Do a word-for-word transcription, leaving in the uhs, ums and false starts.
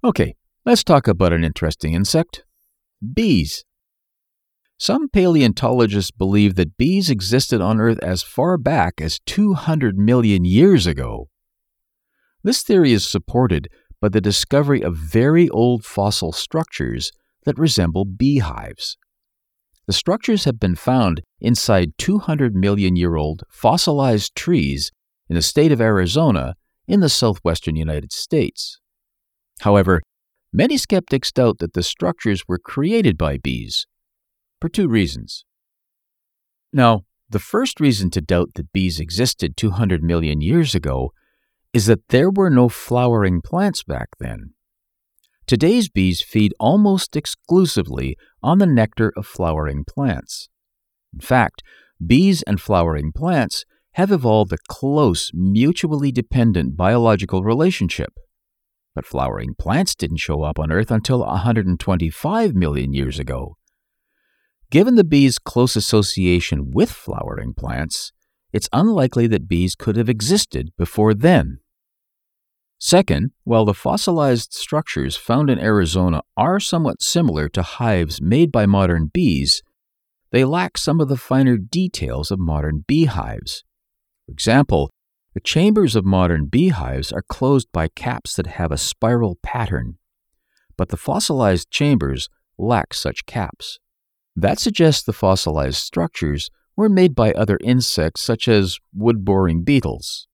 Okay, let's talk about an interesting insect. Bees. Some paleontologists believe that bees existed on Earth as far back as two hundred million years ago. This theory is supported by the discovery of very old fossil structures that resemble beehives. The structures have been found inside two hundred million year old fossilized trees in the state of Arizona in the southwestern United States. However, many skeptics doubt that the structures were created by bees, for two reasons. Now, the first reason to doubt that bees existed two hundred million years ago is that there were no flowering plants back then. Today's bees feed almost exclusively on the nectar of flowering plants. In fact, bees and flowering plants have evolved a close, mutually dependent biological relationship. But flowering plants didn't show up on Earth until one hundred twenty-five million years ago. Given the bees' close association with flowering plants, it's unlikely that bees could have existed before then. Second, while the fossilized structures found in Arizona are somewhat similar to hives made by modern bees, they lack some of the finer details of modern beehives. For example, the chambers of modern beehives are closed by caps that have a spiral pattern, but the fossilized chambers lack such caps. That suggests the fossilized structures were made by other insects such as wood-boring beetles.